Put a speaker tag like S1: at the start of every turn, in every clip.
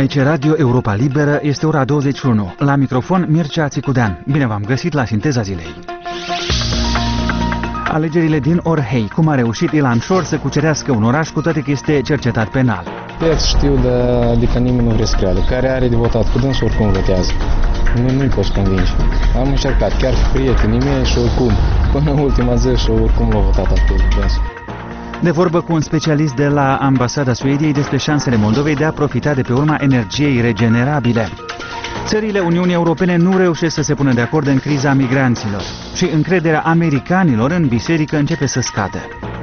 S1: Aici Radio Europa Liberă, este ora 21. La microfon Mircea Țicudean. Bine v-am găsit la Sinteza Zilei. Alegerile din Orhei. Cum a reușit Ilan Șor să cucerească un oraș cu toate că este cercetat penal?
S2: Știu, adică nimeni nu vrea să creadă. Care are de votat cu dânsul oricum votează. Nu-i poți convinge. Am încercat, chiar prietenii mei și oricum, până ultima zi și oricum l-au votat pe dânsul.
S1: De vorbă cu un specialist de la Ambasada Suediei despre șansele Moldovei de a profita de pe urma energiei regenerabile. Țările Uniunii Europene nu reușesc să se pună de acord în criza migranților și încrederea americanilor în biserică începe să scadă.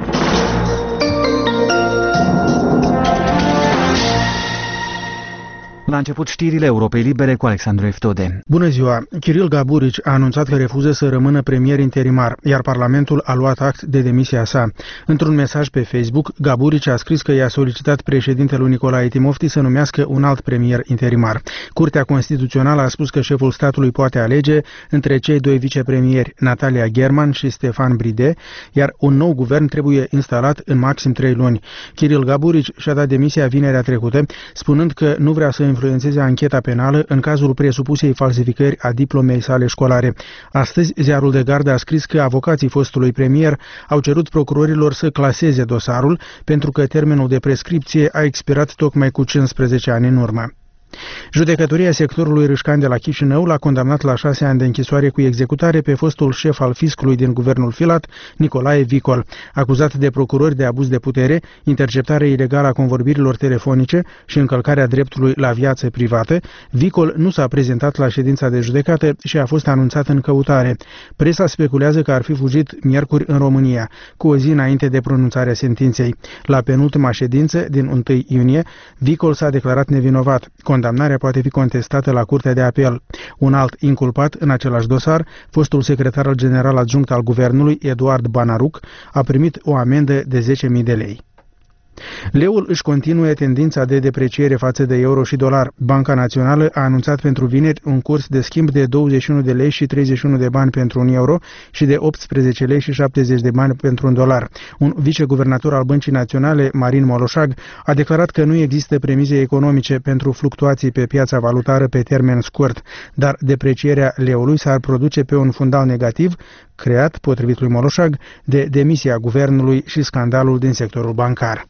S1: La început știrile Europei Libere cu Alexandru Eftode.
S3: Bună ziua! Kiril Gaburici a anunțat că refuză să rămână premier interimar, iar Parlamentul a luat act de demisia sa. Într-un mesaj pe Facebook, Gaburici a scris că i-a solicitat președintelui Nicolae Timofti să numească un alt premier interimar. Curtea Constituțională a spus că șeful statului poate alege între cei doi vicepremieri, Natalia German și Stefan Bride, iar un nou guvern trebuie instalat în maxim 3 luni. Kiril Gaburici și-a dat demisia vinerea trecută, spunând că nu vrea să influențeze ancheta penală în cazul presupusei falsificări a diplomei sale școlare. Astăzi, ziarul de gardă a scris că avocații fostului premier au cerut procurorilor să claseze dosarul pentru că termenul de prescripție a expirat tocmai cu 15 ani în urmă. Judecătoria sectorului Râșcan de la Chișinău l-a condamnat la 6 ani de închisoare cu executare pe fostul șef al fiscului din guvernul Filat, Nicolae Vicol, acuzat de procurori de abuz de putere, interceptare ilegală a convorbirilor telefonice și încălcarea dreptului la viață privată. Vicol nu s-a prezentat la ședința de judecată și a fost anunțat în căutare. Presa speculează că ar fi fugit miercuri în România, cu o zi înainte de pronunțarea sentinței. La penultima ședință, din 1 iunie, Vicol s-a declarat nevinovat. Condamnarea poate fi contestată la Curtea de Apel. Un alt inculpat în același dosar, fostul secretar general adjunct al guvernului, Eduard Banaruc, a primit o amendă de 10.000 de lei. Leul își continuă tendința de depreciere față de euro și dolar. Banca Națională a anunțat pentru vineri un curs de schimb de 21 de lei și 31 de bani pentru un euro și de 18 lei și 70 de bani pentru un dolar. Un viceguvernator al Băncii Naționale, Marin Moloșag, a declarat că nu există premize economice pentru fluctuații pe piața valutară pe termen scurt, dar deprecierea leului s-ar produce pe un fundal negativ, creat, potrivit lui Moloșag, de demisia guvernului și scandalul din sectorul bancar.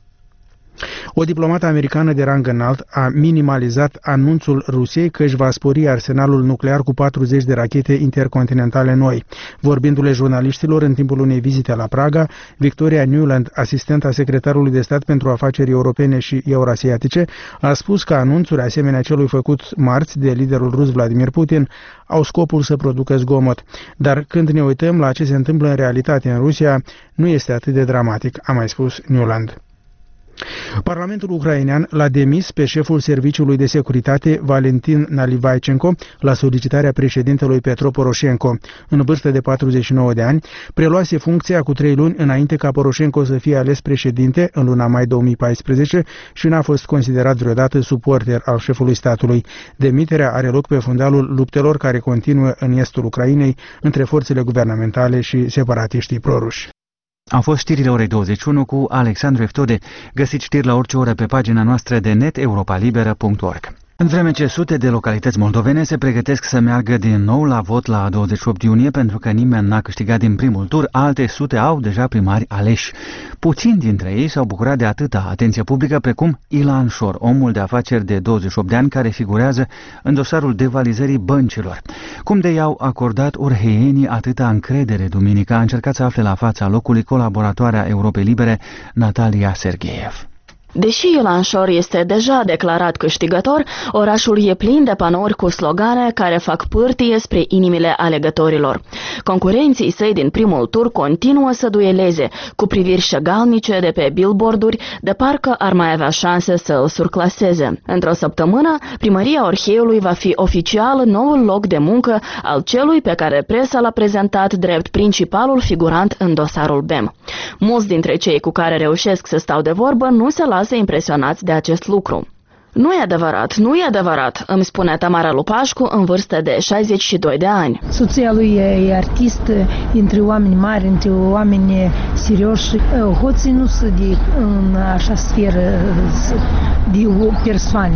S3: O diplomată americană de rang înalt a minimalizat anunțul Rusiei că își va spori arsenalul nuclear cu 40 de rachete intercontinentale noi. Vorbindu-le jurnaliștilor în timpul unei vizite la Praga, Victoria Nuland, asistenta secretarului de stat pentru afaceri europene și eurasiatice, a spus că anunțuri asemenea celui făcut marți de liderul rus Vladimir Putin au scopul să producă zgomot. Dar când ne uităm la ce se întâmplă în realitate în Rusia, nu este atât de dramatic, a mai spus Nuland. Parlamentul ucrainean l-a demis pe șeful Serviciului de Securitate, Valentin Nalivaichenko, la solicitarea președintelui Petro Poroșenko. În vârstă de 49 de ani, preluase funcția cu 3 luni înainte ca Poroșenko să fie ales președinte în luna mai 2014 și n-a fost considerat vreodată suporter al șefului statului. Demiterea are loc pe fundalul luptelor care continuă în estul Ucrainei între forțele guvernamentale și separatiștii proruși.
S1: Au fost știrile orei 21 cu Alexandru Eftode. Găsiți știri la orice oră pe pagina noastră de net europalibera.org. În vreme ce sute de localități moldovene se pregătesc să meargă din nou la vot la 28 iunie pentru că nimeni n-a câștigat din primul tur, alte sute au deja primari aleși. Puțini dintre ei s-au bucurat de atâta atenție publică precum Ilan Șor, omul de afaceri de 28 de ani care figurează în dosarul devalizării băncilor. Cum de i-au acordat orheienii atâta încredere duminică, a încercat să afle la fața locului colaboratoarea Europei Libere, Natalia Sergeev.
S4: Deși Ilan Șor este deja declarat câștigător, orașul e plin de panouri cu slogane care fac pârtie spre inimile alegătorilor. Concurenții săi din primul tur continuă să dueleze, cu priviri șagalnice de pe billboarduri, de parcă ar mai avea șanse să îl surclaseze. Într-o săptămână, primăria Orheiului va fi oficial noul loc de muncă al celui pe care presa l-a prezentat drept principalul figurant în dosarul BEM. Mulți dintre cei cu care reușesc să stau de vorbă nu se lasă impresionați de acest lucru. Nu e adevărat, nu e adevărat, îmi spune Tamara Lupașcu în vârstă de 62 de ani.
S5: Soția lui e artist, între oameni mari, între oameni serioși. Hoții nu sunt în așa sferă de persoane.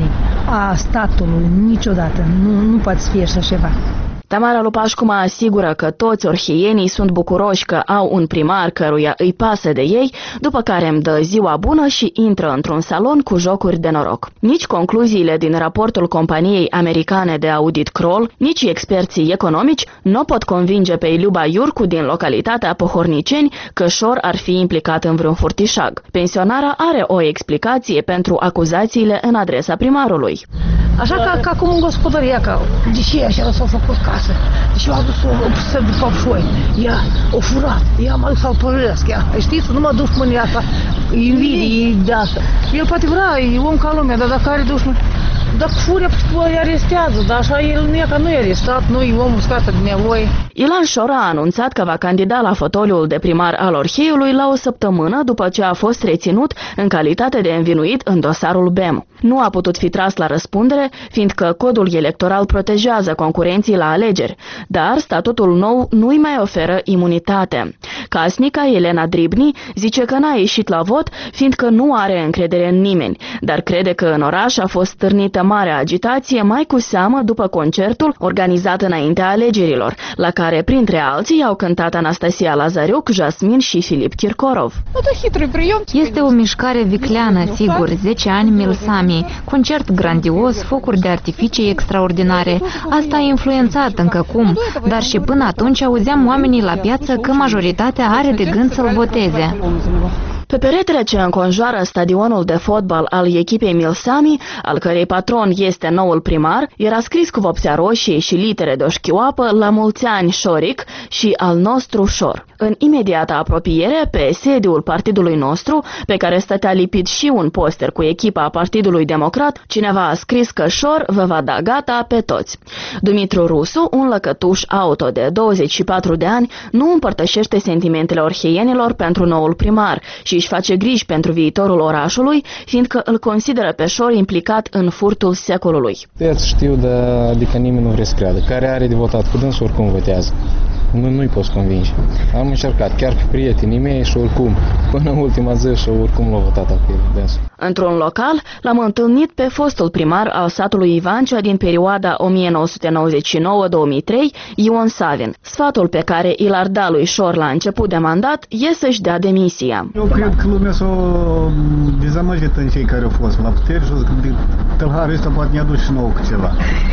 S5: a statului, niciodată. Nu poate să fie așa ceva.
S4: Tamara Lupașcu mă asigură că toți orhienii sunt bucuroși că au un primar căruia îi pasă de ei, după care îmi dă ziua bună și intră într-un salon cu jocuri de noroc. Nici concluziile din raportul companiei americane de audit Kroll, nici experții economici nu pot convinge pe Iuba Iurcu din localitatea Pohorniceni că Șor ar fi implicat în vreun furtișag. Pensionara are o explicație pentru acuzațiile în adresa primarului.
S5: Așa ca acum în gospodăria, că de ce așa s-au făcut casă? Deci l-a dus să de fapșoi. Ea o furat, ea m-a dus să-l părăsc. Știți, nu m-a dus mânia asta, invidii de asta. El poate vrea, e om ca lumea, dar dacă are dușmă, dacă furia, îi arestează, dar așa el nu e ca nu e arestat, nu e omul scată de nevoie.
S4: Ilan Șor a anunțat că va candida la fotoliul de primar al Orheiului la o săptămână după ce a fost reținut în calitate de învinuit în dosarul BEM. Nu a putut fi tras la răspundere, fiindcă codul electoral protejează concurenții la alegeri, dar statutul nou nu îi mai oferă imunitate. Casnica Elena Dribni zice că n-a ieșit la vot, fiindcă nu are încredere în nimeni, dar crede că în oraș a fost stârnită mare agitație, mai cu seamă după concertul organizat înaintea alegerilor, la care, printre alții, au cântat Anastasia Lazariuc, Jasmin și Filip Kirkorov.
S6: Este o mișcare vicleană, sigur, 10 ani Milsami, concert grandios, focuri de artificii extraordinare. Asta a influențat încă cum, dar și până atunci auzeam oamenii la piață că majoritatea are de gând să-l voteze.
S4: Pe peretele ce înconjoară stadionul de fotbal al echipei Milsami, al cărei patron este noul primar, era scris cu vopsea roșie și litere de o șchioapă la mulți ani Șoric și al nostru Șor. În imediată apropiere, pe sediul partidului nostru, pe care stătea lipit și un poster cu echipa Partidului Democrat, cineva a scris că Șor vă va da gata pe toți. Dumitru Rusu, un lăcătuș auto de 24 de ani, nu împărtășește sentimentele orheienilor pentru noul primar și își face griji pentru viitorul orașului, fiindcă îl consideră pe Șor implicat în furtul secolului.
S2: Știu, adică nimeni nu vrea să creadă. Care are de votat cu dânsul oricum votează. Nu-i poți convinge. Am încercat, chiar pe prietenii mei și oricum, până în ultima zi și oricum l-au votat acolo dânsul.
S4: Într-un local, l-am întâlnit pe fostul primar al satului Ivancea din perioada 1999-2003, Ion Savin. Sfatul pe îl l-ar da lui Șor la început de mandat e să-și dea demisia.
S7: Eu cred că lumea s-a dezamăgit în cei care au fost la putere și că tâlharul ăsta poate ne aduce și nouă cu ceva.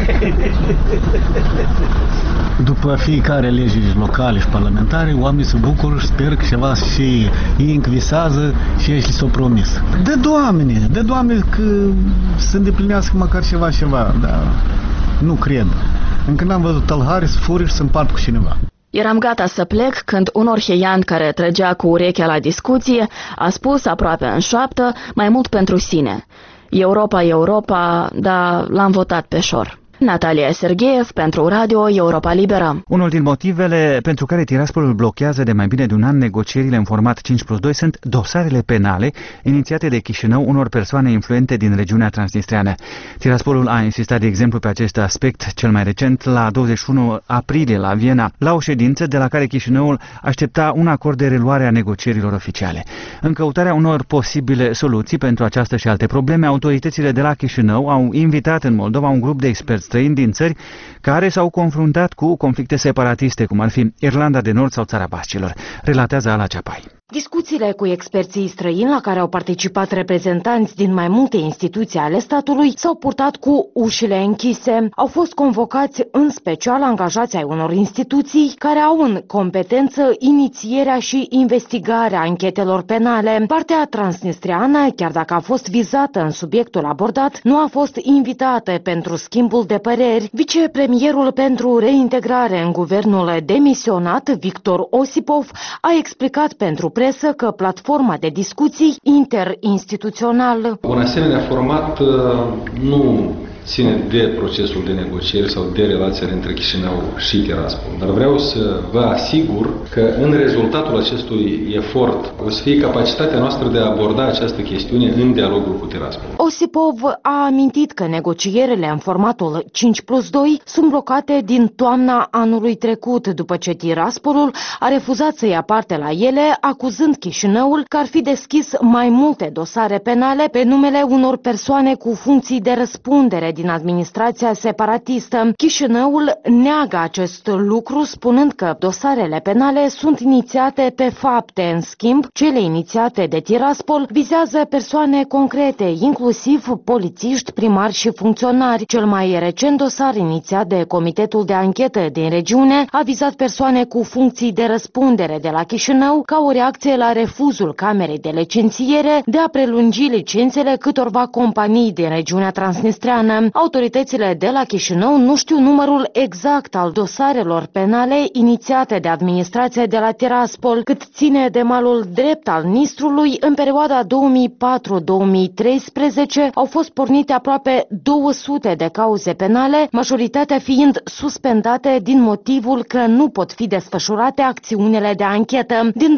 S7: După fiecare alegeri locale și parlamentare, oamenii se bucură și sper că ceva și ei învisează și ei și s-au promis. De Doamne că să îndeplinească măcar ceva, dar nu cred. Încă n-am văzut tălhari să furi și să împart cu cineva.
S4: Eram gata să plec când un orheian care trăgea cu urechea la discuție a spus aproape în șoaptă, mai mult pentru sine: Europa, dar l-am votat pe Șor. Natalia Sergeev pentru Radio Europa Liberă.
S1: Unul din motivele pentru care Tiraspolul blochează de mai bine de un an negocierile în format 5+2 sunt dosarele penale inițiate de Chișinău unor persoane influente din regiunea transnistreană. Tiraspolul a insistat, de exemplu, pe acest aspect cel mai recent la 21 aprilie la Viena, la o ședință de la care Chișinăul aștepta un acord de reluare a negocierilor oficiale. În căutarea unor posibile soluții pentru această și alte probleme, autoritățile de la Chișinău au invitat în Moldova un grup de experți străini din țări care s-au confruntat cu conflicte separatiste, cum ar fi Irlanda de Nord sau Țara Bascilor, relatează Ala Ceapai.
S8: Discuțiile cu experții străini la care au participat reprezentanți din mai multe instituții ale statului s-au purtat cu ușile închise. Au fost convocați în special angajați ai unor instituții care au în competență inițierea și investigarea anchetelor penale. Partea transnistreană, chiar dacă a fost vizată în subiectul abordat, nu a fost invitată pentru schimbul de păreri. Vicepremierul pentru reintegrare în guvernul demisionat, Victor Osipov, a explicat pentru presă că platforma de discuții interinstituțional.
S9: Un asemenea format nu ține de procesul de negocieri sau de relațiile între Chișinău și Tiraspol. Dar vreau să vă asigur că în rezultatul acestui efort o să fie capacitatea noastră de a aborda această chestiune în dialogul cu Tiraspol.
S8: Osipov a amintit că negocierile în formatul 5+2 sunt blocate din toamna anului trecut, după ce Tiraspolul a refuzat să ia parte la ele, acuzând Chișinăul că ar fi deschis mai multe dosare penale pe numele unor persoane cu funcții de răspundere din administrația separatistă. Chișinăul neagă acest lucru, spunând că dosarele penale sunt inițiate pe fapte. În schimb, cele inițiate de Tiraspol vizează persoane concrete, inclusiv polițiști, primari și funcționari. Cel mai recent dosar inițiat de Comitetul de Anchetă din regiune a vizat persoane cu funcții de răspundere de la Chișinău ca o reacție la refuzul Camerei de Licențiere de a prelungi licențele câtorva companii din regiunea transnistreană. Autoritățile de la Chișinău nu știu numărul exact al dosarelor penale inițiate de administrația de la Tiraspol, cât ține de malul drept al Nistrului. În perioada 2004-2013 au fost pornite aproape 200 de cauze penale, majoritatea fiind suspendate din motivul că nu pot fi desfășurate acțiunile de anchetă. Din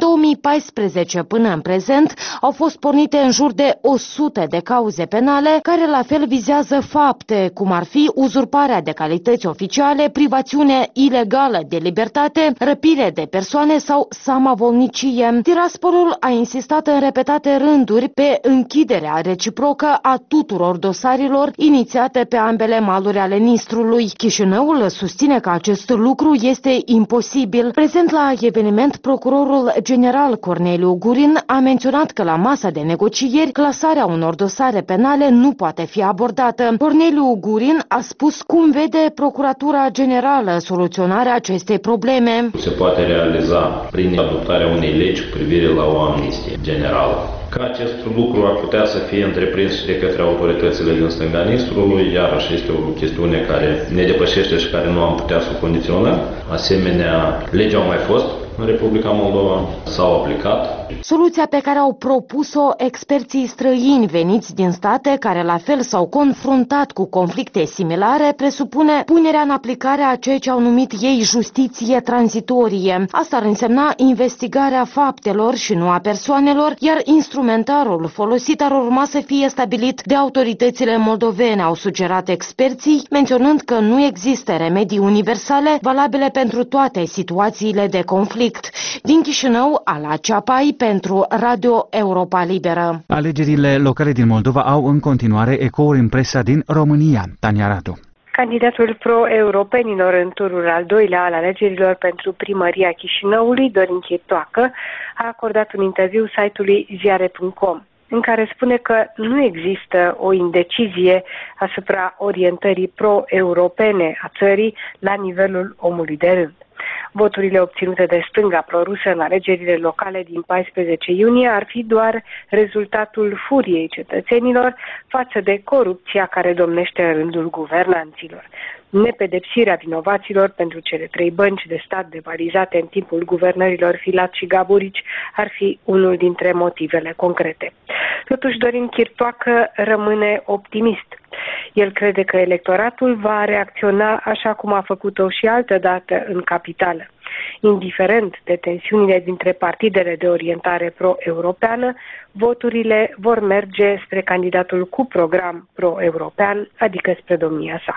S8: 2014 până în prezent au fost pornite în jur de 100 de cauze penale, care la fel vizează fapte, cum ar fi uzurparea de calități oficiale, privațiune ilegală de libertate, răpire de persoane sau samavolnicie. Tiraspolul a insistat în repetate rânduri pe închiderea reciprocă a tuturor dosarilor inițiate pe ambele maluri ale Nistrului. Chișinăul susține că acest lucru este imposibil. Prezent la eveniment, procurorul general Corneliu Gurin a menționat că la masa de negocieri clasarea unor dosare penale nu poate fi abordată. Corneliu Gurin a spus cum vede Procuratura Generală soluționarea acestei probleme.
S10: Se poate realiza prin adoptarea unei legi cu privire la o amnistie generală. Că acest lucru ar putea să fie întreprins și de către autoritățile din stânga Nistrului, iarăși este o chestiune care ne depășește și care nu am putea să o condiționăm. Asemenea, legea au mai fost în Republica Moldova, s-au aplicat.
S8: Soluția pe care au propus-o experții străini veniți din state care la fel s-au confruntat cu conflicte similare presupune punerea în aplicare a ceea ce au numit ei justiție tranzitorie. Asta ar însemna investigarea faptelor și nu a persoanelor, iar instrumentarul folosit ar urma să fie stabilit de autoritățile moldovene, au sugerat experții, menționând că nu există remedii universale valabile pentru toate situațiile de conflict. Din Chișinău, Ala Ceapai pentru Radio Europa Liberă.
S1: Alegerile locale din Moldova au în continuare ecouri în presa din România. Tania Radu.
S11: Candidatul pro-europenilor în turul al doilea al alegerilor pentru primăria Chișinăului, Dorin Chirtoacă, a acordat un interviu site-ului ziare.com, în care spune că nu există o indecizie asupra orientării pro-europene a țării la nivelul omului de rând. Voturile obținute de stânga prorusă în alegerile locale din 14 iunie ar fi doar rezultatul furiei cetățenilor față de corupția care domnește în rândul guvernanților. Nepedepsirea vinovaților pentru cele 3 bănci de stat devalizate în timpul guvernărilor Filat și Gaburici ar fi unul dintre motivele concrete. Totuși, Dorin Chirtoacă rămâne optimist. El crede că electoratul va reacționa așa cum a făcut-o și altădată în capitală. Indiferent de tensiunile dintre partidele de orientare pro-europeană, voturile vor merge spre candidatul cu program pro-european, adică spre domnia sa.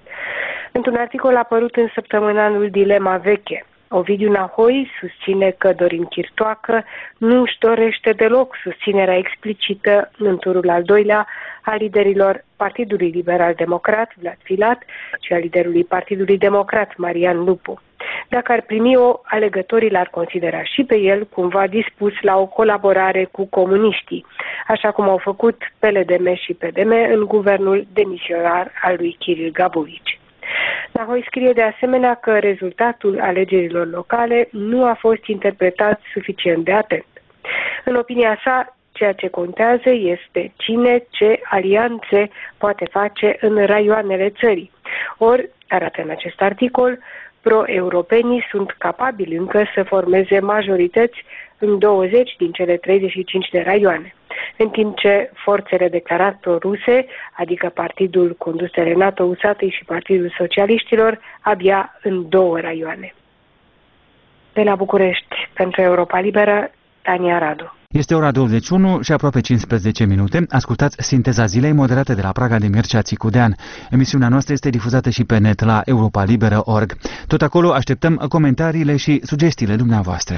S11: Într-un articol apărut în săptămânalul Dilema Veche, Ovidiu Nahoi susține că Dorin Chirtoacă nu își dorește deloc susținerea explicită în turul al doilea a liderilor Partidului Liberal Democrat, Vlad Filat, și a liderului Partidului Democrat, Marian Lupu. Dacă ar primi-o, alegătorii l-ar considera și pe el cumva dispus la o colaborare cu comuniștii, așa cum au făcut PLDM și PDM în guvernul demisionar al lui Kiril Gaburici. Nahoi scrie de asemenea că rezultatul alegerilor locale nu a fost interpretat suficient de atent. În opinia sa, ceea ce contează este cine ce alianțe poate face în raioanele țării. Ori, arată în acest articol, pro-europenii sunt capabili încă să formeze majorități în 20 din cele 35 de raioane. în timp ce forțele declarat pro-ruse, adică partidul condus de Renato Usatăi și Partidul Socialiștilor, abia în 2 raioane. De la București, pentru Europa Liberă, Tania Radu.
S1: Este ora 21 și aproape 15 minute. Ascultați Sinteza Zilei, moderată de la Praga de Mircea Țicudean. Emisiunea noastră este difuzată și pe net la europalibera.org. Tot acolo așteptăm comentariile și sugestiile dumneavoastră.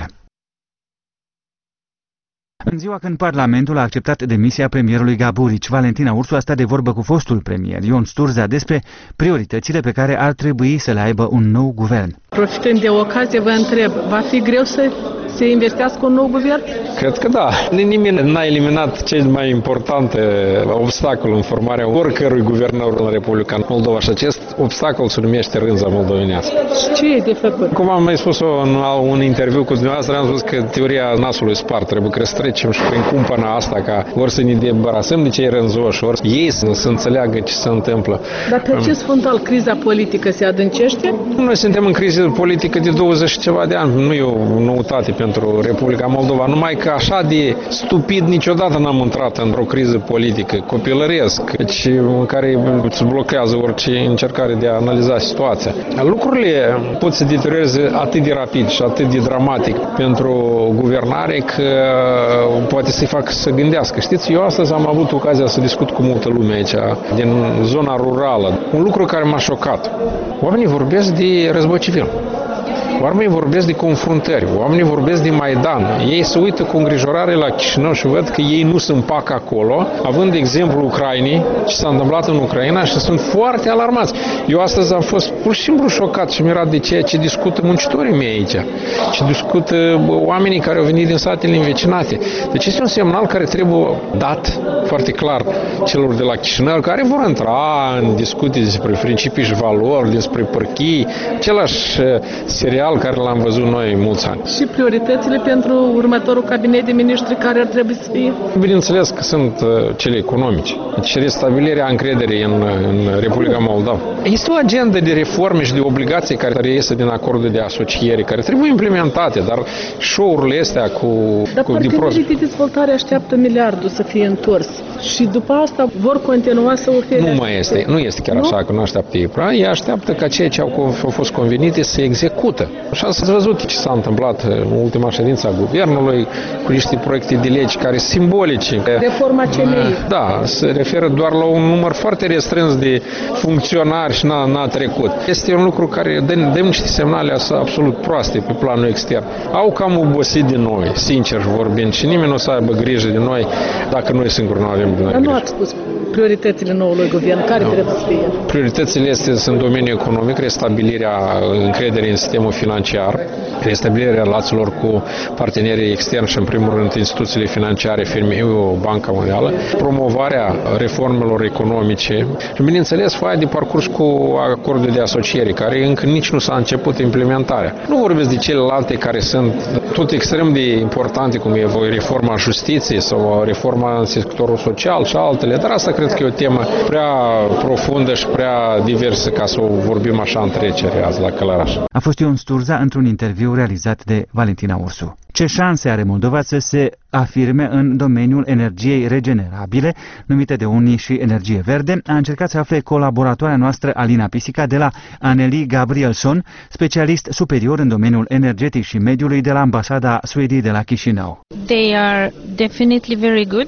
S1: În ziua când Parlamentul a acceptat demisia premierului Gaburici, Valentina Ursu a stat de vorbă cu fostul premier Ion Sturza despre prioritățile pe care ar trebui să le aibă un nou guvern.
S12: Profitând de ocazie, vă întreb, va fi greu să se investească un nou guvern?
S13: Cred că da. Nimeni n-a eliminat cel mai important obstacol în formarea oricărui guvernor în Republica Moldova și acest obstacol se numește rânza moldovenească.
S12: Ce e de făcut?
S13: Cum am mai spus-o în un interviu cu dumneavoastră, am spus că teoria nasului spart, trebuie că trecem și prin cumpăna asta ca ori să ne debarasăm de cei rânzoși, ori ei să înțeleagă ce se întâmplă.
S12: Dar pe acest fundal criza politică se adâncește?
S13: Noi suntem în criză politică de 20 și ceva de ani. Nu e o noutate pentru Republica Moldova. Numai că așa de stupid niciodată n-am intrat într-o criză politică copilăresc, în care se blochează orice încercare de a analiza situația. Lucrurile pot să deterioreze atât de rapid și atât de dramatic pentru guvernare că poate să-i facă să gândească. Știți, eu astăzi am avut ocazia să discut cu multă lume aici, din zona rurală. Un lucru care m-a șocat. Oamenii vorbesc de război civil. Oamenii vorbesc de confruntări, oamenii vorbesc de Maidan. Ei se uită cu îngrijorare la Chișinău și văd că ei nu se împacă acolo, având de exemplu Ucrainei, ce s-a întâmplat în Ucraina și sunt foarte alarmați. Eu astăzi am fost pur și simplu șocat și mirat de ceea ce discută muncitorii mei aici, ce discută oamenii care au venit din satele învecinate. Deci este un semnal care trebuie dat foarte clar celor de la Chișinău, care vor intra în discuții despre principii și valori, despre părchii, același serial care l-am văzut noi mulți ani.
S12: Și prioritățile pentru următorul cabinet de miniștri care ar trebui să fie?
S13: Bineînțeles că sunt cele economice. Deci restabilirea încrederii în Republica Moldova. Este o agendă de reforme și de obligații care reiese din acordul de asociere, care trebuie implementate, dar show-urile astea cu...
S12: Dar partenerii de dezvoltare așteaptă miliardul să fie întors și după asta vor continua să ofere...
S13: Nu este chiar așa, că nu așteaptă ei. Ei așteaptă ca ceea ce au fost convenite să execută. Și ați văzut ce s-a întâmplat în ultima ședință a guvernului cu niște proiecte de legi care simbolice.
S12: Reforma CNI.
S13: Da, se referă doar la un număr foarte restrâns de funcționari și n-a trecut. Este un lucru care dă niște semnale absolut proaste pe planul extern. Au cam obosit de noi, sincer vorbind, și nimeni nu o să aibă grijă de noi dacă noi singuri nu avem de noi grijă.
S12: Dar nu ați spus prioritățile noului guvern, care trebuie să fie?
S13: Prioritățile sunt în domeniul economic, restabilirea încrederii în sistemul financiar, restabilirea relațiilor cu partenerii externi și în primul rând instituțiile financiare, FMI-ul, Banca Mondială, promovarea reformelor economice și, bineînțeles, foaia de parcurs cu acordul de asociere, care încă nici nu s-a început implementarea. Nu vorbesc de celelalte care sunt tot extrem de importante, cum e reforma justiției sau reforma în sectorul social și altele, dar asta cred că e o temă prea profundă și prea diversă ca să o vorbim așa în trecere azi la Călăraș.
S1: A fost Ion Sturza într-un interviu realizat de Valentina Ursu. Ce șanse are Moldova să se afirme în domeniul energiei regenerabile, numite de unii și energie verde, a încercat să afle colaboratoarea noastră Alina Pisica de la Anneli Gabrielson, specialist superior în domeniul energetic și mediului de la Ambasada Suediei de la Chișinău.
S14: They are definitely very good,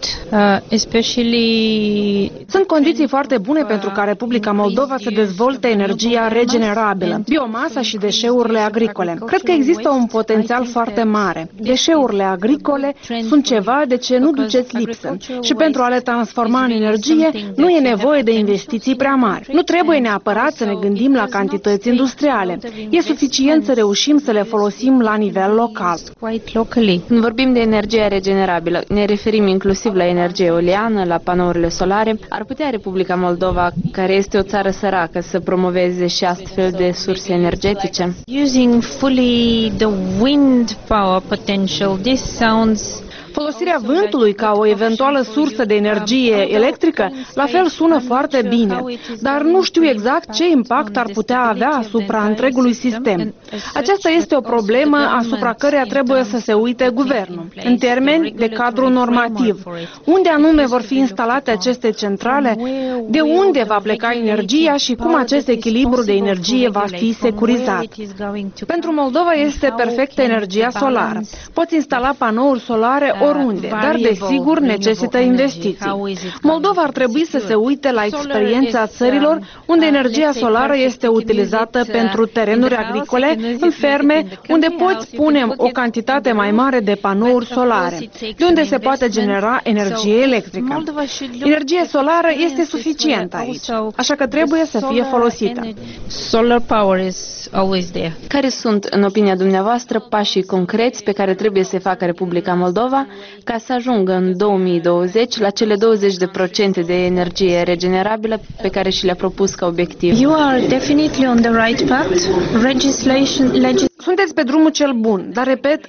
S14: especially...
S8: Sunt condiții foarte bune pentru ca Republica Moldova să dezvolte energia regenerabilă, biomasa și deșeurile agricole. Cred că există un potențial foarte mare. Deșeurile agricole sunt ceva de ce nu duceți lipsă și pentru a le transforma în energie nu e nevoie de investiții prea mari. Nu trebuie neapărat să ne gândim la cantități industriale. E suficient să reușim să le folosim la nivel local.
S14: Când vorbim de energie regenerabilă, ne referim inclusiv la energie eoliană, la panourile solare. Ar putea Republica Moldova, care este o țară săracă, să promoveze și astfel de surse energetice? Using fully the wind power potential, this sounds
S15: Folosirea vântului ca o eventuală sursă de energie electrică, la fel sună foarte bine, dar nu știu exact ce impact ar putea avea asupra întregului sistem. Aceasta este o problemă asupra căreia trebuie să se uite guvernul, în termeni de cadru normativ. Unde anume vor fi instalate aceste centrale, de unde va pleca energia și cum acest echilibru de energie va fi securizat. Pentru Moldova este perfectă energia solară. Poți instala panouri solare oriunde, dar desigur necesită investiții. Moldova ar trebui să se uite la experiența țărilor unde energia solară este utilizată pentru terenuri agricole, în ferme, unde poți pune o cantitate mai mare de panouri solare, de unde se poate genera energie electrică. Energia solară este suficientă aici, așa că trebuie să fie folosită.
S14: Solar power is always there. Care sunt, în opinia dumneavoastră, pașii concreți pe care trebuie să-i facă Republica Moldova ca să ajungă în 2020 la cele 20% de energie regenerabilă pe care și le-a propus ca obiectiv?
S16: You are definitely on the right path.
S15: Sunteți pe drumul cel bun, dar repet,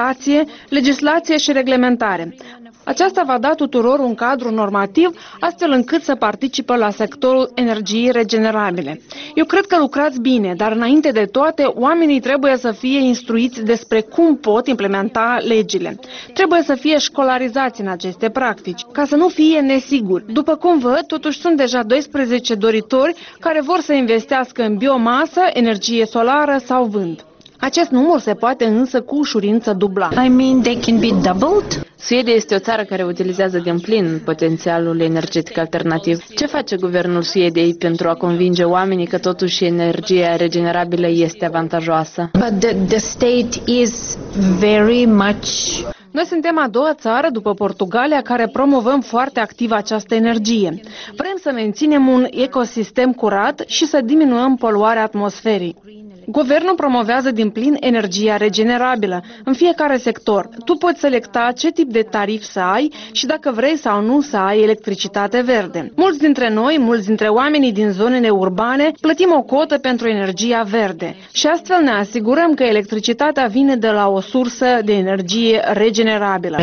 S15: legislație și reglementare. Aceasta va da tuturor un cadru normativ, astfel încât să participă la sectorul energiei regenerabile. Eu cred că lucrați bine, dar înainte de toate, oamenii trebuie să fie instruiți despre cum pot implementa legile. Trebuie să fie școlarizați în aceste practici, ca să nu fie nesiguri. După cum văd, totuși sunt deja 12 doritori care vor să investească în biomasă, energie solară sau vânt. Acest număr se poate însă cu ușurință dubla.
S16: They can be doubled.
S14: Suedia este o țară care utilizează din plin potențialul energetic alternativ. Ce face guvernul Suediei pentru a convinge oamenii că totuși energia regenerabilă este avantajoasă?
S16: But the state is very much...
S15: Noi suntem a doua țară, după Portugalia, care promovăm foarte activ această energie. Vrem să menținem un ecosistem curat și să diminuăm poluarea atmosferei. Guvernul promovează din plin energia regenerabilă în fiecare sector. Tu poți selecta ce tip de tarif să ai și dacă vrei sau nu să ai electricitate verde. Mulți dintre oamenii din zonele urbane plătim o cotă pentru energia verde și astfel ne asigurăm că electricitatea vine de la o sursă de energie regenerabilă.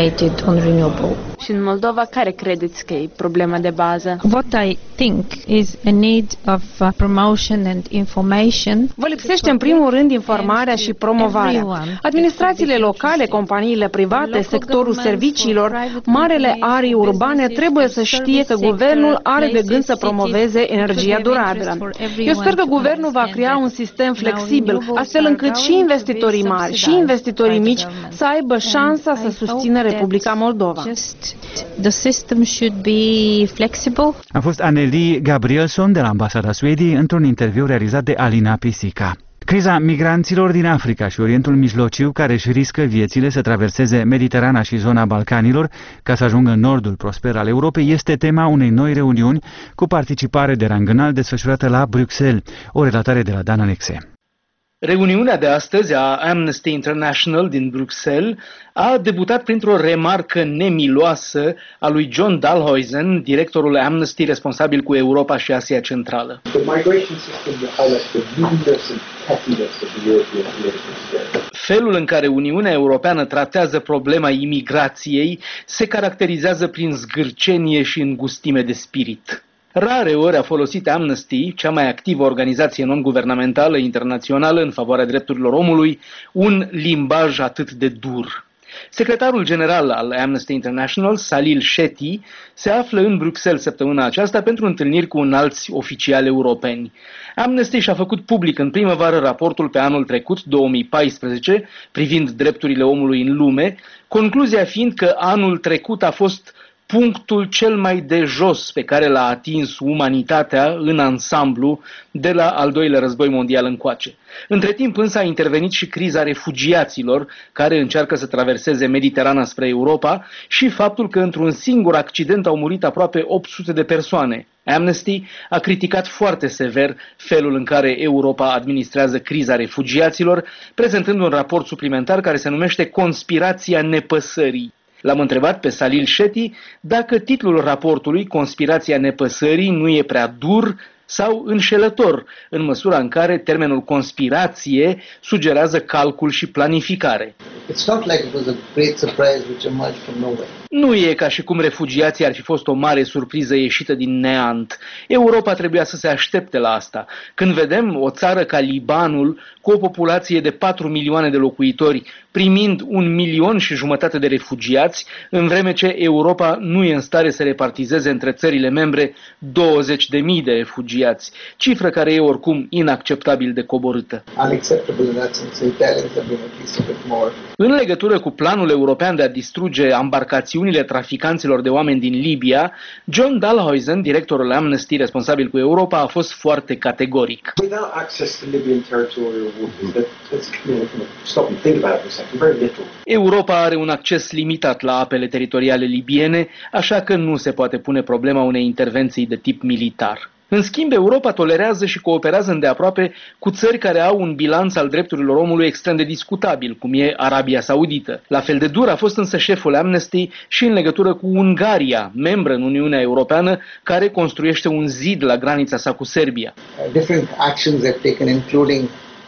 S14: Și în Moldova, care credeți că e problema de bază?
S16: What I think is a need of promotion and information.
S15: Vă lipsește în primul rând informarea și promovarea. Administrațiile locale, companiile private, sectorul serviciilor, marele arii urbane trebuie să știe că guvernul are de gând să promoveze energia durabilă. Eu sper că guvernul va crea un sistem flexibil, astfel încât și investitorii mari și investitorii mici să aibă șansa să susțină Republica Moldova.
S16: The system should be flexible.
S1: A fost Anneli Gabrielsson de la Ambasada Suediei într-un interviu realizat de Alina Pisica. Criza migranților din Africa și Orientul Mijlociu, care își riscă viețile să traverseze Mediterana și zona Balcanilor ca să ajungă în nordul prosper al Europei, este tema unei noi reuniuni cu participare de rang înalt desfășurată la Bruxelles. O relatare de la Dan Alexe.
S17: Reuniunea de astăzi a Amnesty International din Bruxelles a debutat printr-o remarcă nemiloasă a lui John Dalhuisen, directorul Amnesty responsabil cu Europa și Asia Centrală. Felul în care Uniunea Europeană tratează problema imigrației se caracterizează prin zgârcenie și îngustime de spirit. Rare ori a folosit Amnesty, cea mai activă organizație non-guvernamentală internațională în favoarea drepturilor omului, un limbaj atât de dur. Secretarul general al Amnesty International, Salil Shetty, se află în Bruxelles săptămâna aceasta pentru întâlniri cu înalți oficiali europeni. Amnesty și-a făcut public în primăvară raportul pe anul trecut, 2014, privind drepturile omului în lume, concluzia fiind că anul trecut a fost punctul cel mai de jos pe care l-a atins umanitatea în ansamblu de la al doilea război mondial încoace. Între timp însă a intervenit și criza refugiaților care încearcă să traverseze Mediterana spre Europa și faptul că într-un singur accident au murit aproape 800 de persoane. Amnesty a criticat foarte sever felul în care Europa administrează criza refugiaților, prezentând un raport suplimentar care se numește Conspirația nepăsării. L-am întrebat pe Salil Shetty dacă titlul raportului, Conspirația nepăsării, nu e prea dur sau înșelător, în măsura în care termenul conspirație sugerează calcul și planificare. Nu e ca și cum refugiații ar fi fost o mare surpriză ieșită din neant. Europa trebuia să se aștepte la asta. Când vedem o țară ca Libanul, cu o populație de 4 milioane de locuitori, primind 1,5 milion de refugiați, în vreme ce Europa nu e în stare să repartizeze între țările membre 20.000 de refugiați, cifră care e oricum inacceptabil de coborâtă. În legătură cu planul european de a distruge embarcațiunile traficanților de oameni din Libia, John Dalhuisen, directorul Amnesty responsabil cu Europa, a fost foarte categoric. Europa are un acces limitat la apele teritoriale libiene, așa că nu se poate pune problema unei intervenții de tip militar. În schimb, Europa tolerează și cooperează îndeaproape cu țări care au un bilanț al drepturilor omului extrem de discutabil, cum e Arabia Saudită. La fel de dur a fost însă șeful Amnesty și în legătură cu Ungaria, membră în Uniunea Europeană, care construiește un zid la granița sa cu Serbia.
S18: Different actions have taken, including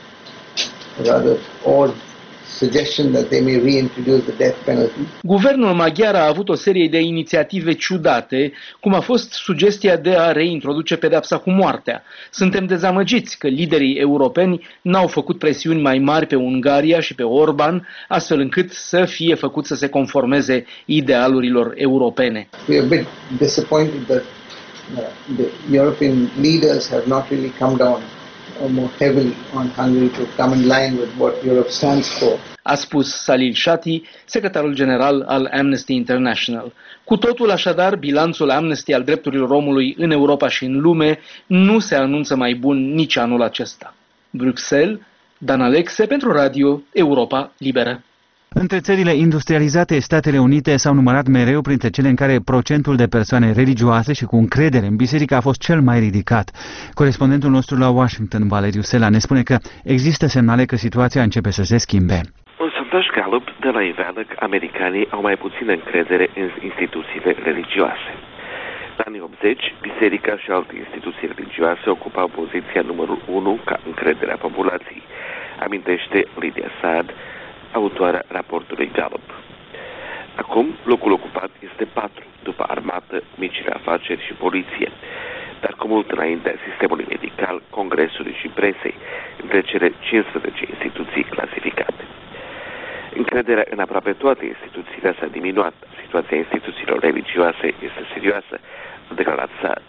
S18: rather odd suggestion that they may reintroduce the death penalty.
S17: Guvernul maghiar a avut o serie de inițiative ciudate, cum a fost sugestia de a reintroduce pedepsa cu moartea. Suntem dezamăgiți că liderii europeni n-au făcut presiuni mai mari pe Ungaria și pe Orban, astfel încât să fie făcut să se conformeze idealurilor europene.
S18: We are a bit disappointed that the European leaders have not really come down more heavily on Hungary to come in line with what Europe stands for.
S17: A spus Salil Shati, secretarul general al Amnesty International. Cu totul așadar, bilanțul Amnesty al drepturilor omului în Europa și în lume nu se anunță mai bun nici anul acesta. Bruxelles, Dan Alexe pentru Radio Europa Liberă.
S1: Între țările industrializate, Statele Unite s-au numărat mereu printre cele în care procentul de persoane religioase și cu încredere în biserică a fost cel mai ridicat. Corespondentul nostru la Washington, Valeriu Sela, ne spune că există semnale că situația începe să se schimbe.
S19: Un sondaj Gallup de la iveală că americanii au mai puțină încredere în instituțiile religioase. În anii 80, biserica și alte instituții religioase ocupau poziția numărul 1 ca încrederea populației, amintește Lydia Saad, autoarea raportului Gallup. Acum, locul ocupat este 4, după armată, micile afaceri și poliție, dar cu mult înaintea sistemului medical, congresului și presei, între cele 15 instituții clasificate. Încrederea în aproape toate instituțiile s-a diminuat. Situația instituțiilor religioase este serioasă, a declarat Saad.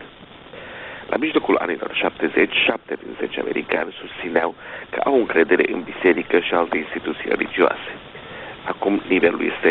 S19: La mijlocul anilor 70, 7 din 10 americani susțineau că au încredere în biserică și alte instituții religioase. Acum nivelul este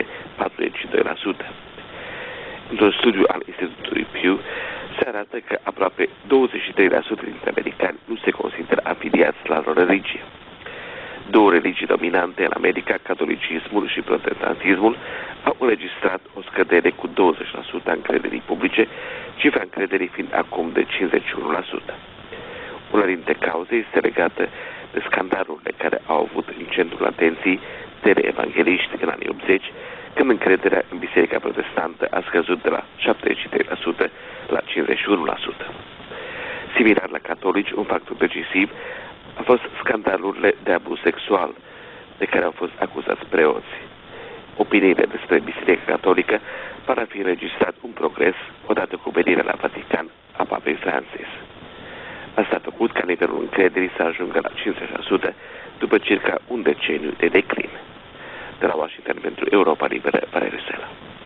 S19: 42%. Într-un studiu al Institutului Pew se arată că aproape 23% dintre americani nu se consideră afiliați la o religie. Două religii dominante în America, catolicismul și protestantismul, au înregistrat o scădere cu 20% a încrederii publice, cifra încrederii fiind acum de 51%. Una dintre cauze este legată de scandalurile care au avut în centrul atenției teleevangeliști în anii 80, când încrederea în biserica protestantă a scăzut de la 73% la 51%. Similar la catolici, un factor decisiv a fost scandalurile de abuz sexual de care au fost acuzați preoții. Opiniile despre Biserica Catolică par a fi înregistrat un progres odată cu venirea la Vatican a Papei Francis. Asta a făcut ca nivelul încrederii să ajungă la 50% după circa un deceniu de declin. De la Washington pentru Europa Liberă, Valeriu Sela.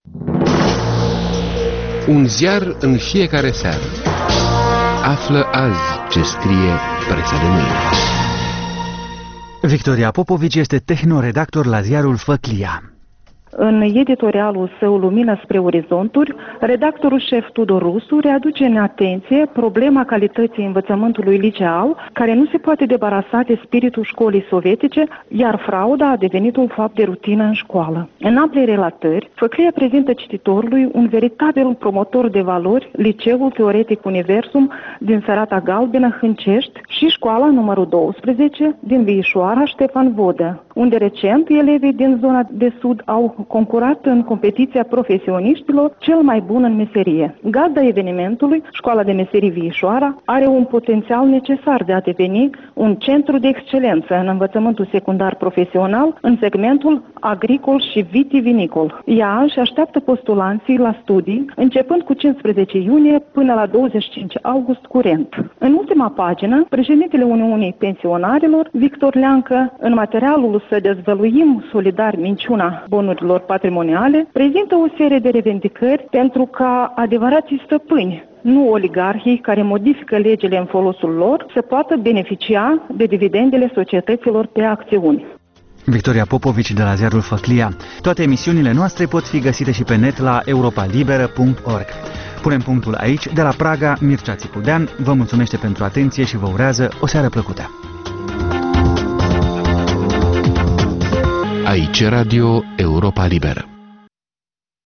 S20: Un ziar în fiecare seară. Află azi ce scrie presa de mâine.
S1: Victoria Popovici este tehnoredactor la ziarul Făclia.
S21: În editorialul său Lumină spre orizonturi, redactorul șef Tudor Rusu readuce în atenție problema calității învățământului liceal, care nu se poate debarasa de spiritul școlii sovietice, iar frauda a devenit un fapt de rutină în școală. În ample relatări, Făclia prezintă cititorului un veritabil promotor de valori, Liceul Teoretic Universum din Sărata Galbenă, Hâncești și școala numărul 12 din Viișoara, Ștefan Vodă, unde recent elevii din zona de sud au concurat în competiția profesioniștilor cel mai bun în meserie. Gazda evenimentului, Școala de Meserii Viișoara, are un potențial necesar de a deveni un centru de excelență în învățământul secundar profesional în segmentul agricol și vitivinicol. Ea își așteaptă postulanții la studii începând cu 15 iunie până la 25 august curent. În ultima pagină, președintele Uniunii Pensionarilor, Victor Leancă, în materialul Să dezvăluim solidar minciuna bonurilor patrimoniale, prezintă o serie de revendicări pentru ca adevărații stăpâni, nu oligarhii care modifică legile în folosul lor, să poată beneficia de dividendele societăților pe acțiuni.
S1: Victoria Popovici de la ziarul Făclia. Toate emisiunile noastre pot fi găsite și pe net la europalibera.org. Punem punctul aici. De la Praga, Mircea Țicudean vă mulțumește pentru atenție și vă urează o seară plăcută.
S20: Aici Radio Europa Liberă.